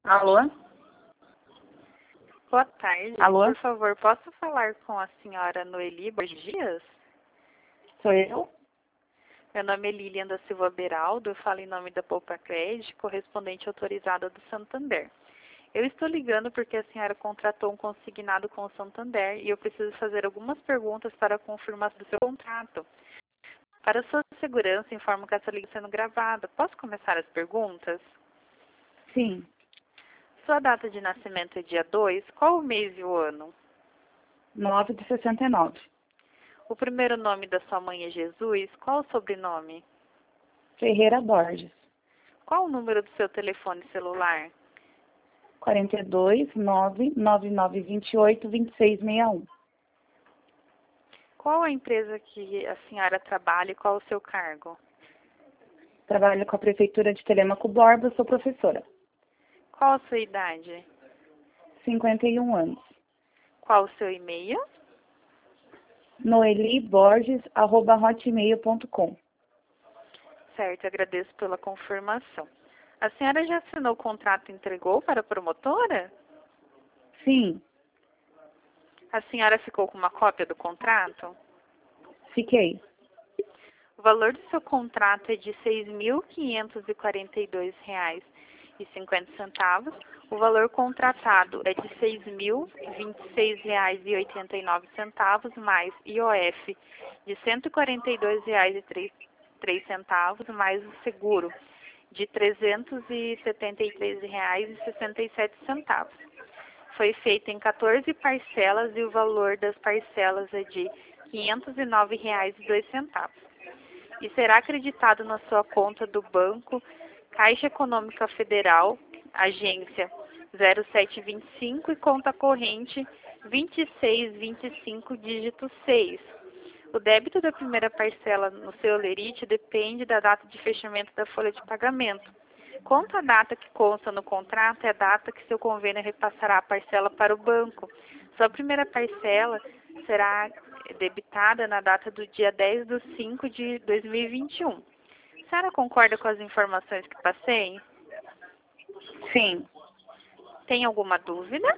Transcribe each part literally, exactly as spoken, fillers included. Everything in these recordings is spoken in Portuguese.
Alô? Boa tarde. Alô? Por favor, posso falar com a senhora Noeli Borges Dias? Sou eu? Meu nome é Lilian da Silva Beraldo, eu falo em nome da Poupa Cred, correspondente autorizada do Santander. Eu estou ligando porque a senhora contratou um consignado com o Santander e eu preciso fazer algumas perguntas para a confirmação do seu contrato. Para sua segurança, informo que essa ligação está sendo gravada. Posso começar as perguntas? Sim. Sua data de nascimento é dia dois. Qual o mês e o ano? nove de sessenta e nove. O primeiro nome da sua mãe é Jesus. Qual o sobrenome? Ferreira Borges. Qual o número do seu telefone celular? quarenta e dois, nove nove nove dois oito, dois seis seis um. Qual a empresa que a senhora trabalha e qual o seu cargo? Trabalho com a Prefeitura de Telêmaco Borba, sou professora. Qual a sua idade? cinquenta e um anos. Qual o seu e-mail? noeliborges arroba hotmail ponto com. Certo, agradeço pela confirmação. A senhora já assinou o contrato e entregou para a promotora? Sim, A senhora ficou com uma cópia do contrato? fiquei. O valor do seu contrato é de seis mil quinhentos e quarenta e dois reais e cinquenta centavos. O valor contratado é de seis mil vinte e seis reais e oitenta e nove centavos mais I O F de cento e quarenta e dois reais e três centavos mais o seguro de trezentos e setenta e três reais e sessenta e sete centavos. Foi feito em quatorze parcelas e o valor das parcelas é de quinhentos e nove reais e dois centavos. E será acreditado na sua conta do banco Caixa Econômica Federal, agência zero sete vinte e cinco e conta corrente vinte e seis vinte e cinco, dígito seis. O débito da primeira parcela no seu lerite depende da data de fechamento da folha de pagamento. Quanto à data que consta no contrato, é a data que seu convênio repassará a parcela para o banco. Sua primeira parcela será debitada na data do dia dez de cinco de dois mil e vinte e um. A senhora concorda com as informações que passei? Sim. Tem alguma dúvida?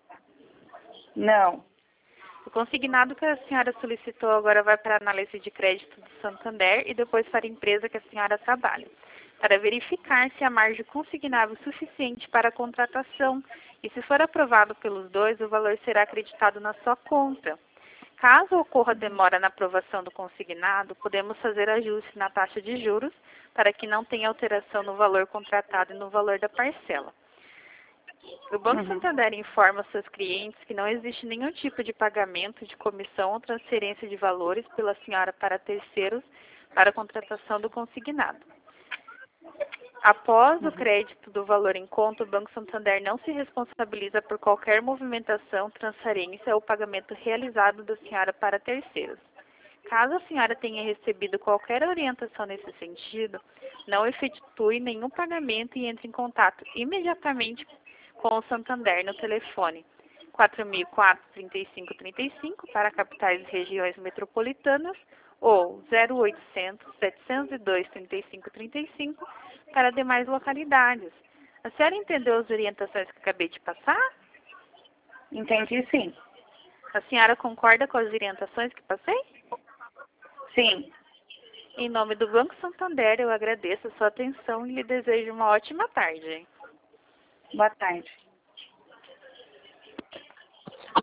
Não. O consignado que a senhora solicitou agora vai para a análise de crédito do Santander e depois para a empresa que a senhora trabalha, para verificar se há margem consignável suficiente para a contratação e, se for aprovado pelos dois, o valor será acreditado na sua conta. Caso ocorra demora na aprovação do consignado, podemos fazer ajuste na taxa de juros para que não tenha alteração no valor contratado e no valor da parcela. O Banco Uhum. Santander informa seus clientes que não existe nenhum tipo de pagamento de comissão ou transferência de valores pela senhora para terceiros para a contratação do consignado. Após o crédito do valor em conta, o Banco Santander não se responsabiliza por qualquer movimentação, transferência ou pagamento realizado da senhora para terceiros. Caso a senhora tenha recebido qualquer orientação nesse sentido, não efetue nenhum pagamento e entre em contato imediatamente com o Santander no telefone quatro mil e quatro, trinta e cinco trinta e cinco para capitais e regiões metropolitanas ou zero oitocentos, setecentos e dois, trinta e cinco trinta e cinco para demais localidades. A senhora entendeu as orientações que acabei de passar? Entendi, sim. A senhora concorda com as orientações que passei? Sim. Em nome do Banco Santander, eu agradeço a sua atenção e lhe desejo uma ótima tarde. Boa tarde.